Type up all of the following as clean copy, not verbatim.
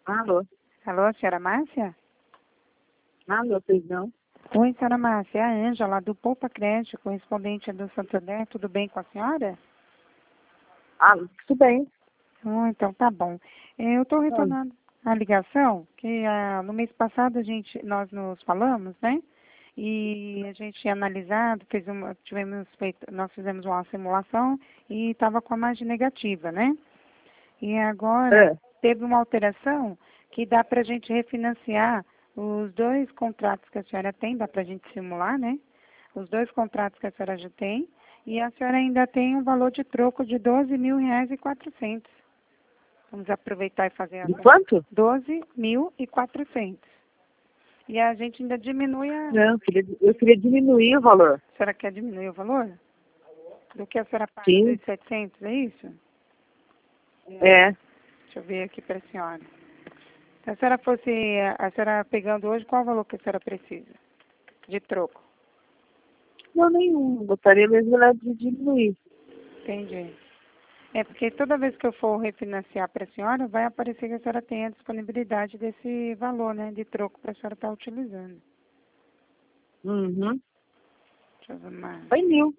Alô? Alô, senhora Márcia? Alô, pois não? Oi, senhora Márcia, é a Ângela, do Poupa Crédito, correspondente do Santander. Tudo bem com a senhora? Tudo bem. Então tá bom. Eu estou retornando a ligação, que no mês passado nós nos falamos, né? E a gente tinha analisado, nós fizemos uma simulação e estava com a margem negativa, né? E agora teve uma alteração que dá para a gente refinanciar os 2 contratos que a senhora tem, dá para a gente simular, né? Os 2 contratos que a senhora já tem, e a senhora ainda tem um valor de troco de R$ 12.400. Vamos aproveitar e fazer a... De quanto? 12.400. E a gente ainda diminui a... Não, eu queria diminuir o valor. A senhora quer diminuir o valor? Do que a senhora paga? Sim. 2.700, é isso? É. Deixa eu ver aqui para a senhora. Se a senhora pegando hoje, qual o valor que a senhora precisa de troco? Não, nenhum. Gostaria mesmo de diminuir. Entendi. É porque toda vez que eu for refinanciar para a senhora, vai aparecer que a senhora tem a disponibilidade desse valor, né, de troco para a senhora estar utilizando. Uhum. Deixa eu ver mais. Foi 1.000.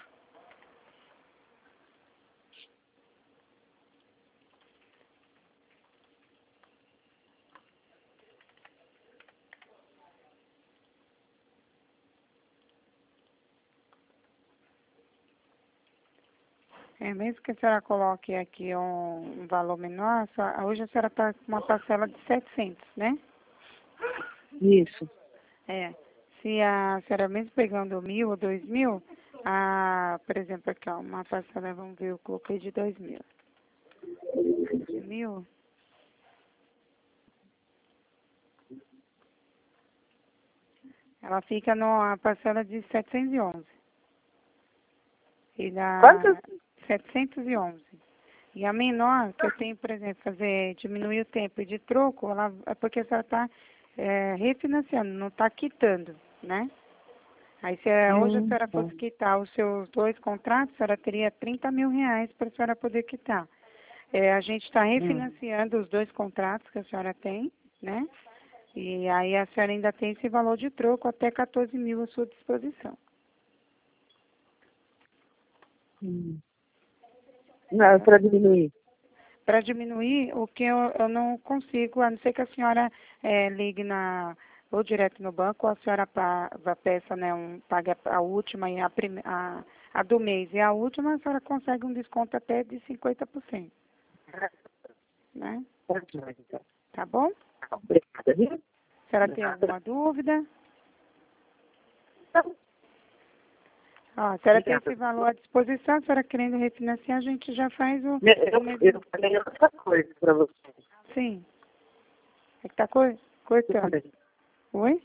Mesmo que a senhora coloque aqui um valor menor, hoje a senhora está com uma parcela de 700, né? Isso. Se a senhora mesmo pegando 1.000 ou 2.000, por exemplo, aqui, ó, uma parcela, vamos ver, eu coloquei de 2.000. De 1.000, ela fica numa parcela de 711. Quanto? 711. E a menor que eu tenho, por exemplo, diminuir o tempo de troco, é porque a senhora está refinanciando, não está quitando, né? Aí se hoje a senhora fosse quitar os seus 2 contratos, a senhora teria R$ 30.000 para a senhora poder quitar. A gente está refinanciando os 2 contratos que a senhora tem, né? E aí a senhora ainda tem esse valor de troco até 14.000 à sua disposição. Não, para diminuir. Para diminuir, o que eu não consigo, a não ser que a senhora ligue ou direto no banco, ou a senhora peça, né, pague a última e a do mês. E a última, a senhora consegue um desconto até de 50%. Né? Tá bom? Obrigada, viu? A senhora tem alguma dúvida? Ó, a senhora tem esse valor à disposição, a senhora querendo refinanciar, a gente já faz o... Eu falei outra coisa para você. Sim. É que tá cortando. Oi?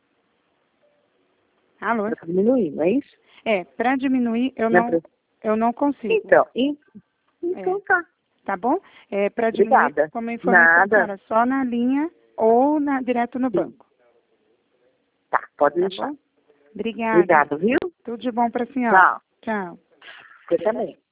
Alô? Para diminuir, não é isso? Para diminuir, eu não consigo. Então tá. Tá bom? Para diminuir, Obrigada. como eu informei pra Nada. senhora, só na linha ou direto no banco. Tá, pode Tá deixar. bom? Obrigada. Obrigada, viu? Tudo de bom para a senhora. Tchau. Tchau. Você também.